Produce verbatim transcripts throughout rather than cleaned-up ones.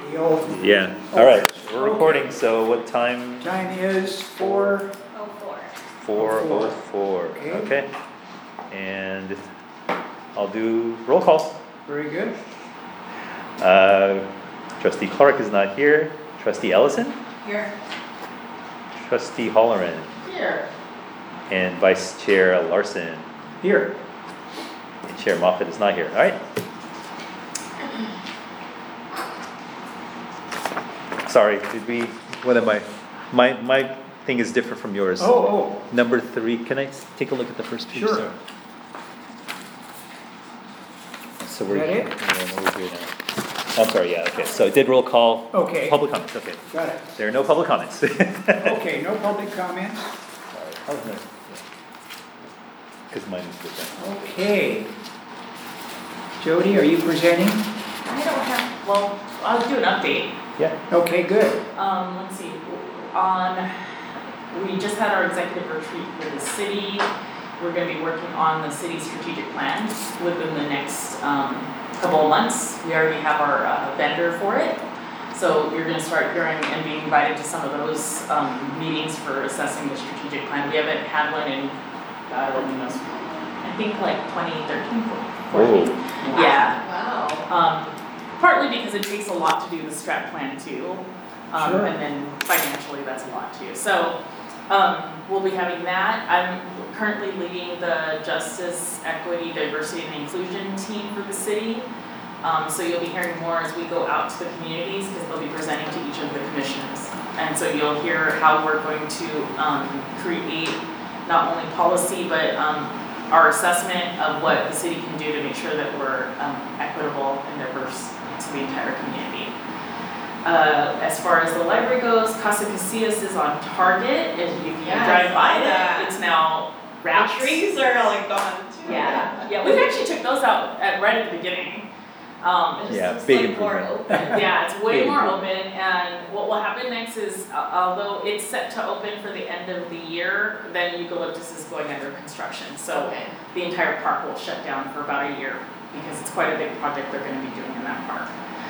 The old. Yeah, alright, we're recording, so what time? Time is four. Oh, four. Four oh four, Okay. okay. And I'll do roll call. Very good. Uh, Trustee Clark is not here. Trustee Ellison? Here. Trustee Holleran? Here. And Vice Chair Larson? Here. And Chair Moffett is not here, alright. Sorry, did we, what am I, my, my thing is different from yours. Oh, Number three, can I s- take a look at the first page? Sure. Sorry. So we're, Is that it? yeah, we're here now. I'm sorry, yeah, okay, so did roll call. Okay. Public comments, okay. oh, got it. There are no public comments. Okay, no public comments. Sorry. Because mine is different. Okay. Jody, are you presenting? I don't have, well, I'll do an update. Yeah. Okay, good. Um, let's see, on, we just had our executive retreat for the city. We're gonna be working on the city's strategic plan within the next, um, couple of months. We already have our uh, vendor for it. So you're gonna start hearing and being invited to some of those, um, meetings for assessing the strategic plan. We haven't had one in, God, only knows, I think like twenty thirteen, fourteen. Whoa. Yeah. Wow. Um, partly because it takes a lot to do the strat plan too. Um, Sure. and then financially, that's a lot too. So, um, we'll be having that. I'm currently leading the Justice, Equity, Diversity and Inclusion team for the city. Um, so you'll be hearing more as we go out to the communities because they'll be presenting to each of the commissions. And so you'll hear how we're going to, um, create not only policy, but, um, our assessment of what the city can do to make sure that we're, um, equitable and diverse to the entire community. Uh, as far as the library goes, Casa Casillas is on target. If you can Yeah, I drive saw by that. it, it's now The wrapped. trees are like gone too. Yeah, yeah, we actually took those out at, right at the beginning. Um, It just Yeah, looks big like more improvement. open. yeah, it's way Big more improvement. open, and what will happen next is, uh, although it's set to open for the end of the year, then eucalyptus is going under construction, so Okay. the entire park will shut down for about a year, because it's quite a big project they're gonna be doing in that park.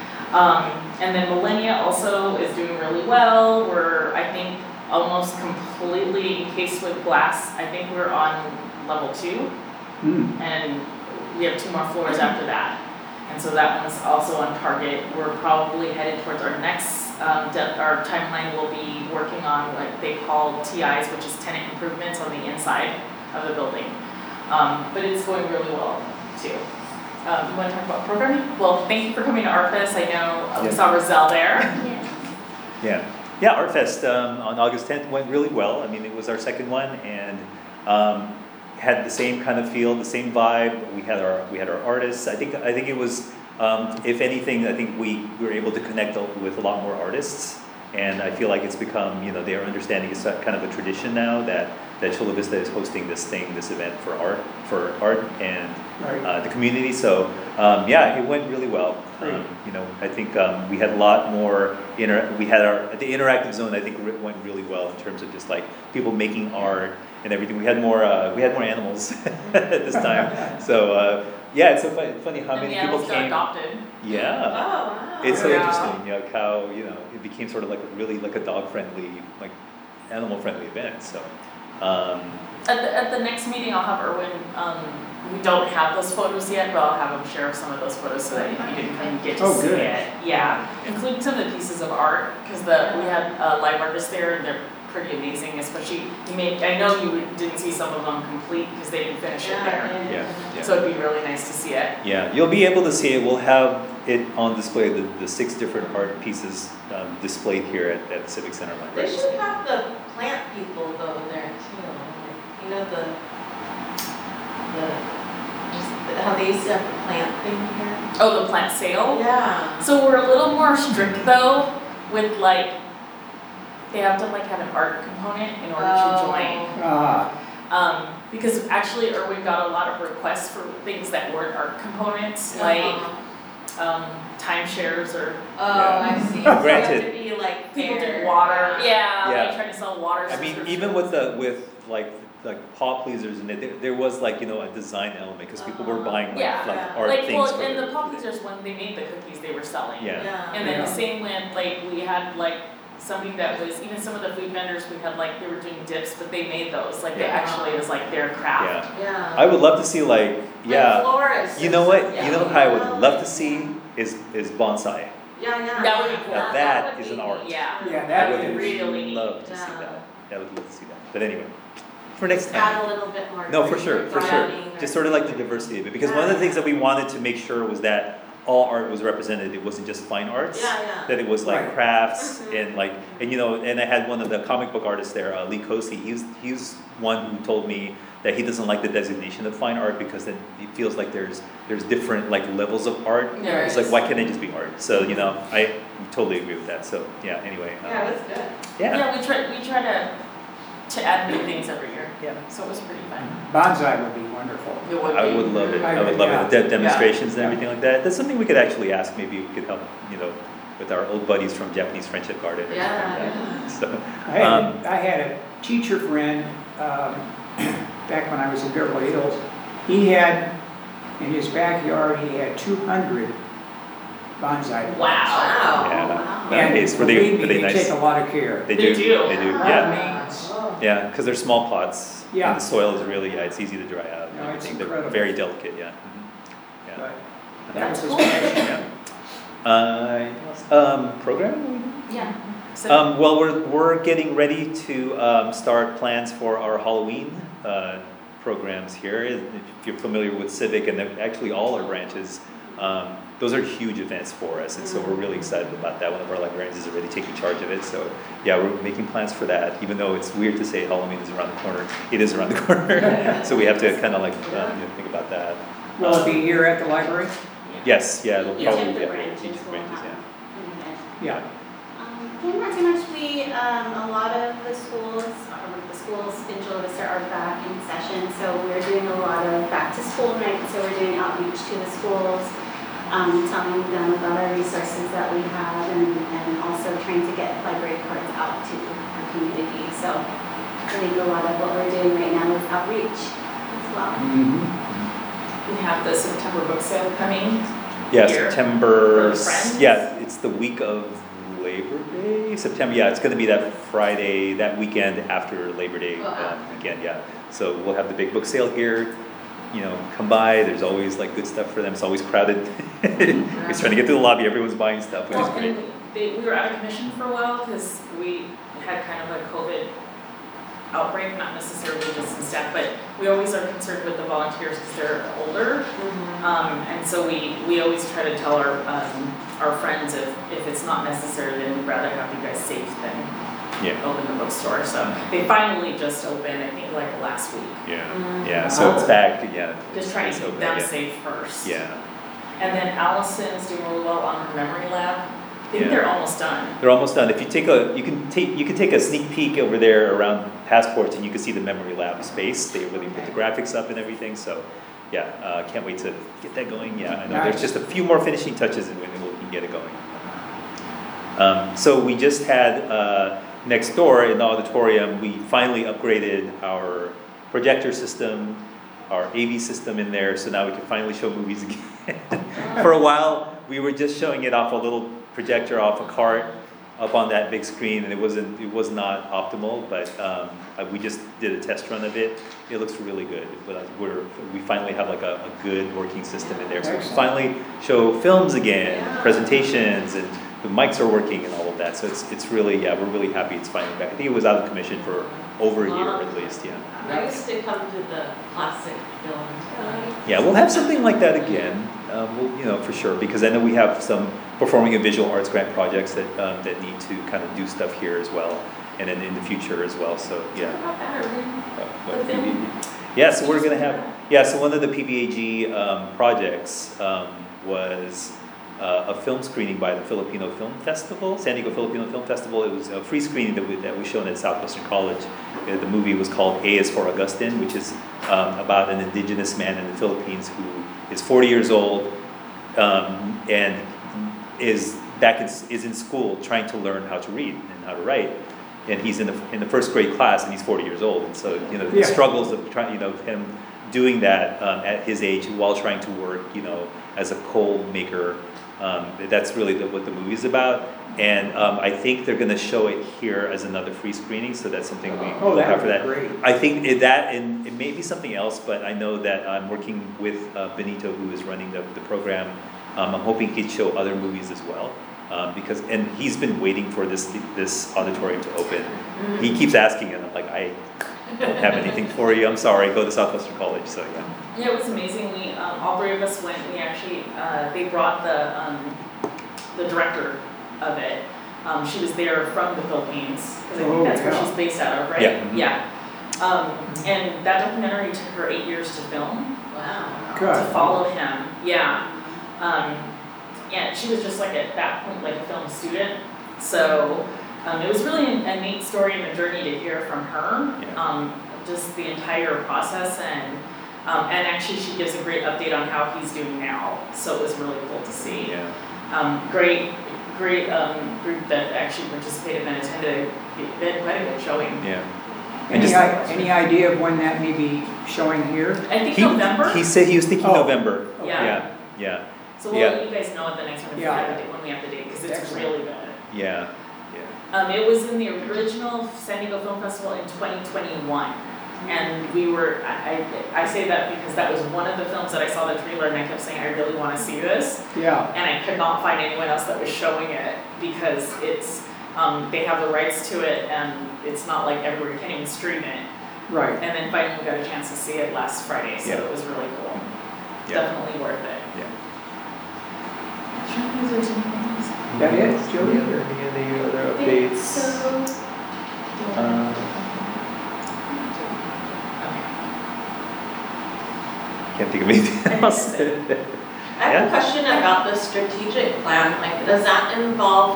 Um, and then Millennia also is doing really well, we're, I think, almost completely encased with glass, I think we're on level two, Hmm. and we have two more floors after that. And so that one's also on target. We're probably headed towards our next, um, de- our timeline will be working on what they call T Is, which is tenant improvements on the inside of the building. Um, but it's going really well too. Um, you wanna talk about programming? Well, thank you for coming to ArtFest. I know uh, we Yeah. saw Roselle there. Yeah, yeah, Art Fest um, on August tenth went really well. I mean, it was our second one and um, had the same kind of feel, the same vibe. We had our we had our artists. I think I think it was, um, if anything, I think we, we were able to connect with a lot more artists. And I feel like it's become, you know, their understanding is kind of a tradition now that that Chula Vista is hosting this thing, this event for art, for art and Right. uh, the community. So um, yeah, it went really well. Great. Um, you know, I think um, we had a lot more inter. We had our the interactive zone. I think re- went really well in terms of just like people making art and everything. We had more. Uh, we had more animals at this time. So uh, yeah, it's so funny, funny how And many the people animals got came. adopted. Yeah. Oh, wow. It's so Yeah. interesting, you know, how, you know, it became sort of like a really like a dog-friendly, like animal-friendly event, so. Um, At the, at the next meeting, I'll have Erwin, um, we don't have those photos yet, but I'll have him share some of those photos so that if you didn't come get to Oh, see good. it. Yeah, including some of the pieces of art, cause the, we had uh, live artists there, and they're pretty amazing, especially, you may, I know you didn't see some of them complete, cause they didn't finish it there. yeah, yeah. So it'd be really nice to see it. Yeah, you'll be able to see it, we'll have it on display, the, the six different art pieces, um, displayed here at, at the Civic Center They Library. should have the plant people go there too. Like, you know, the, the, just how they used to have the plant thing here. Oh, the plant sale? Yeah. So we're a little more strict though, with like, they have to like have an art component in order to Oh. join. Ah, Um, because actually Erwin got a lot of requests for things that weren't art components, like, Uh-huh. um, timeshares or Oh, Yeah. I see. So you have Granted. to be like people fair. did water, yeah, Yeah. like trying to sell water I mean, subscriptions. even with the, with like like paw pleasers in it. There, there was like, you know, a design element, because people were Uh-huh. buying like, Yeah. like Yeah. art Like, things. well, for and the their- pop pleasers, when they made the cookies, they were selling. Yeah. Yeah. And then Yeah. the same went, like, we had like somebody that was, even some of the food vendors, we had like, they were doing dips, but they made those, like they Yeah. actually, it was like their craft. Yeah. Yeah. I would love to see like, yeah, Like florists. you know what, Yeah. you know what I would love to see is, is bonsai. Yeah, yeah. That would be cool. Now that would is an be- art. Yeah. Yeah, I that would is- really neat. Love to see Yeah. that, I would love to see that, but anyway, for next time. Add a little bit more. No, for sure, for sure. browning or- Just sort of like the diversity of it, because one of the things that we wanted to make sure was that all art was represented. It wasn't just fine arts. Yeah, yeah. That it was like Right. crafts Mhm. and like, and you know, and I had one of the comic book artists there, uh, Lee Cosi. He's he's one who told me that he doesn't like the designation of fine art because then he feels like there's there's different like levels of art. There It's is. like, why can't it just be art? So you know, I totally agree with that. So yeah. Anyway. uh, Yeah, that's good. yeah. Yeah, we try, we try to, to add new things every year, Yeah. so it was pretty fun. Bonsai would be wonderful. It would I be. would love it, I I would would, love yeah. it, the demonstrations and Yeah. everything like that, that's something we could actually ask, maybe we could help, you know, with our old buddies from Japanese Friendship Garden or something like Yeah. that. So, I had, um, I had a teacher friend, um, back when I was in Beverly Hills. He had, in his backyard, he had two hundred bonsai. plants. Wow. Wow. Yeah. Wow. That And is, were they, believe were me, they they take nice? a lot of care. They They do, do. they do, Lot of yeah, maintenance. Oh. yeah, cause they're small pots, Yeah. and the soil is really, yeah, it's easy to dry out and No, it's everything, they're incredible. very delicate, yeah. Mhm. Yeah. But that was That's his cool. passion. Yeah. Uh, anything else? um, programming? Yeah. So, Um, well, we're, we're getting ready to, um, start plans for our Halloween, uh, programs here. If you're familiar with Civic and then actually all our branches, um, those are huge events for us, and so we're really excited about that. One of our librarians is already taking charge of it, so yeah, we're making plans for that, even though it's weird to say Halloween is around the corner. It is around the corner, so we have to kind of like, um, you know, think about that. Will it be here at the library? Yes, yeah, it'll Each probably of be the at branches each of the will branches, have yeah. an event. Yeah. Um, yeah, not too much. We, um, a lot of the schools, or the schools in Chula Vista are back in session, so we're doing a lot of back to school nights, so we're doing outreach to the schools, um, telling them about our resources that we have, and, and also trying to get library cards out to our community. So I think a lot of what we're doing right now is outreach as well. Mm-hmm. we have the September book sale coming. Yeah, Here. September, For friends? yeah, it's the week of Labor Day, September, yeah, it's gonna be that Friday, that weekend after Labor Day, Well, um, after. weekend, yeah. So we'll have the big book sale here, you know, come by, there's always like good stuff for them, it's always crowded. It's trying to get to the lobby, everyone's buying stuff, which is Well, great. and they, we were out of commission for a while, cause we had kind of a COVID outbreak, not necessarily just in staff, but we always are concerned with the volunteers, cause they're older. Mhm. Um, and so we, we always try to tell our, um, our friends if, if it's not necessary, then we'd rather have you guys safe than Yeah, open the bookstore, so they finally just opened, I think like last week. yeah, Mm. yeah, so it's back, yeah. Just trying it's to keep open, them yeah. safe first. Yeah, And then Allison's doing really well on her memory lab, I think Yeah. they're almost done. they're almost done, if you take a, you can take, you can take a sneak peek over there around passports and you can see the memory lab space, they really put the graphics up and everything, so, yeah, uh, can't wait to get that going, yeah, I know, there's Nice. just a few more finishing touches and we we can get it going. Um, so we just had, uh, next door in the auditorium, we finally upgraded our projector system, our A V system in there, so now we can finally show movies again. For a while, we were just showing it off a little projector off a cart up on that big screen, and it wasn't, it was not optimal, but, um, uh, we just did a test run of it. It looks really good, but we're, we finally have like a, a good working system in there, so we can Excellent. finally show films again, Yeah. presentations, and the mics are working and all of that, so it's, it's really, yeah, we're really happy it's finally back. I think it was out of commission for over a year at least, yeah. I used to come to the classic film. uh, Yeah, we'll have something like that again, um, we'll, you know, for sure, because I know we have some performing and visual arts grant projects that, um, that need to kind of do stuff here as well, and then in the future as well, so, yeah. How better, Uh, But what then- P V A G? Yeah, so we're gonna have, yeah, so one of the P V A G, um, projects, um, was, uh, a film screening by the Filipino Film Festival, San Diego Filipino Film Festival. It was a free screening that we, that was shown at Southwestern College. Uh, the movie was called A is for Augustine, which is, um, about an indigenous man in the Philippines who is forty years old, um, and is back in, is in school trying to learn how to read and how to write. and he's in the, in the first grade class and he's forty years old, and so, you know, the Yeah. struggles of trying, you know, him doing that, um, at his age while trying to work, you know, as a coal maker, um, that's really the, what the movie's about. And, um, I think they're gonna show it here as another free screening, so that's something we Oh, look that out for would that. be great. I think it, that, and it may be something else, but I know that I'm working with uh, Benito, who is running the, the program. Um, I'm hoping he'd show other movies as well, um, because, and he's been waiting for this, this auditorium to open. He keeps asking, and I'm like, I don't have anything for you, I'm sorry, go to Southwestern College, so yeah. Yeah, it was amazing. We, um, all three of us went, we actually, uh, they brought the, um, the director of it. Um, she was there from the Philippines, because I Oh, think that's where yeah. she's based out of, right? Yeah. Mhm. Yeah. Um, and that documentary took her eight years to film, Wow. to God. follow him, yeah. Um, yeah, she was just like at that point, like a film student. So, um, it was really a a neat story and a journey to hear from her. Yeah. Um, just the entire process and, um, and actually she gives a great update on how he's doing now. So it was really cool to see. Yeah, Um, great, great, um, group that actually participated and attended. They had quite a good showing. yeah. And Any, just, i- any idea of when that may be showing here? I think he, November. he said he was thinking Oh. November, Yeah. yeah, yeah, So we'll yeah. let you guys know at the next one if we Yeah. have the date, when we have the date, because it's Excellent. really good. yeah, yeah. Um, it was in the original San Diego Film Festival in twenty twenty-one. And we were, I, I, I say that because that was one of the films that I saw the trailer and I kept saying, I really wanna see this. Yeah, And I could not find anyone else that was showing it because it's, um, they have the rights to it and it's not like everywhere, you can't even stream it. right. And then finally we got a chance to see it last Friday, so Yeah. it was really cool. Yeah. Definitely worth it. Yeah. Trying to think if there's anything else. That it, Jody? Any other, any other I think updates? so. Uh, Okay. Can't think of anything else. I have Yeah. a question about the strategic plan, like, does that involve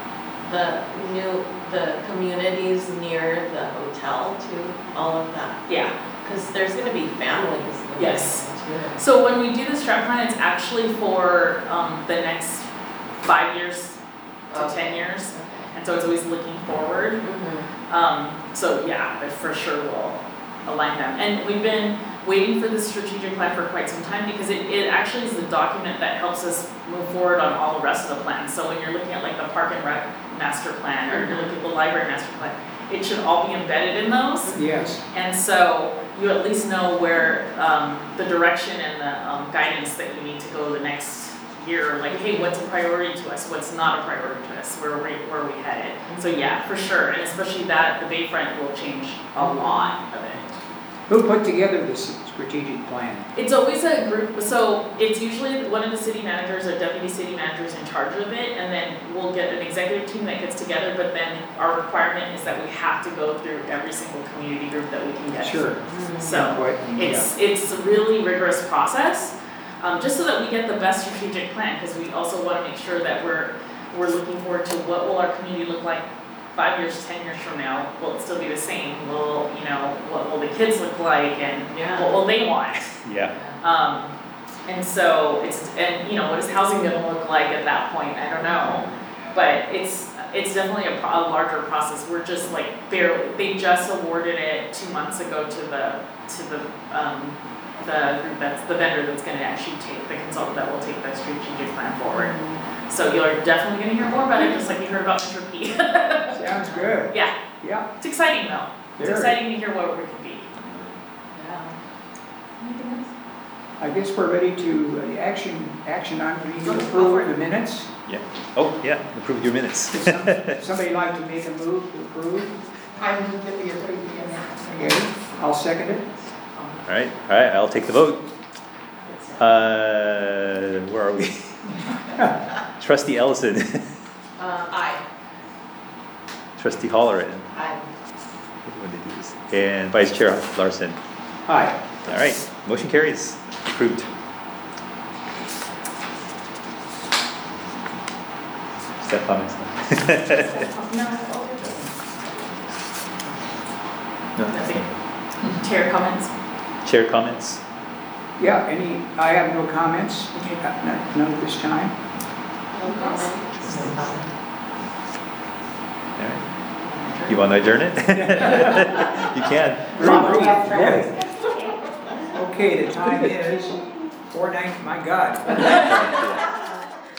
the new, the communities near the hotel too, all of that? Yeah. Cause there's gonna be families living Yes. there too. So when we do the strat plan, it's actually for, um, the next five years to Okay. ten years. Okay. And so it's always looking forward. Mhm. Um, so yeah, but for sure we'll align them. And we've been waiting for this strategic plan for quite some time because it, it actually is the document that helps us move forward on all the rest of the plans. So when you're looking at like the park and rec master plan or you're looking at the library master plan, it should all be embedded in those. Yes, And so you at least know where, um, the direction and the, um, guidance that you need to go the next year, like, hey, what's a priority to us, what's not a priority to us, where are we, where are we headed? So yeah, for sure, and especially that, the Bayfront will change a lot of it. who put together this strategic plan? It's always a group, so it's usually one of the city managers or deputy city managers in charge of it, and then we'll get an executive team that gets together, but then our requirement is that we have to go through every single community group that we can get. Sure. So, What- yeah. It's, it's a really rigorous process, um, just so that we get the best strategic plan, because we also wanna make sure that we're, we're looking forward to what will our community look like five years, ten years from now. Will it still be the same? Will, you know, what will the kids look like and Yeah. what will they want? Yeah, Um, and so it's, and you know, what is housing gonna look like at that point? I don't know. But it's, it's definitely a, pro- a larger process. We're just like barely, they just awarded it two months ago to the, to the, um, the group that's, the vendor that's gonna actually take, the consultant that will take the strategic plan forward. So you're definitely gonna hear more about it, just like you heard about Metro P. Sounds good, Yeah, yeah. it's exciting though. It's Very. exciting to hear what we could be. Yeah. Anything else? I guess we're ready to, uh, action, action on, we need to Go- go approve for it. the minutes. yeah. Oh, yeah, approve your minutes. Would some- Somebody like to make a move to approve? I move that we approve the amendment. Okay, I'll second it. All right, all right, I'll take the vote. Uh, where are we? Trustee Ellison, Uh, aye. Trustee Holleran, Aye. what did I do this? And Vice Chair Larson. Aye. All right, motion carries, approved. Staff comments? No. Nothing. Chair comments? Chair comments? Yeah, any, I have no comments, Uh, none none at this time. All right. You wanna adjourn it? You can. Very brief, yeah. Okay, the time is four nineteen, my God.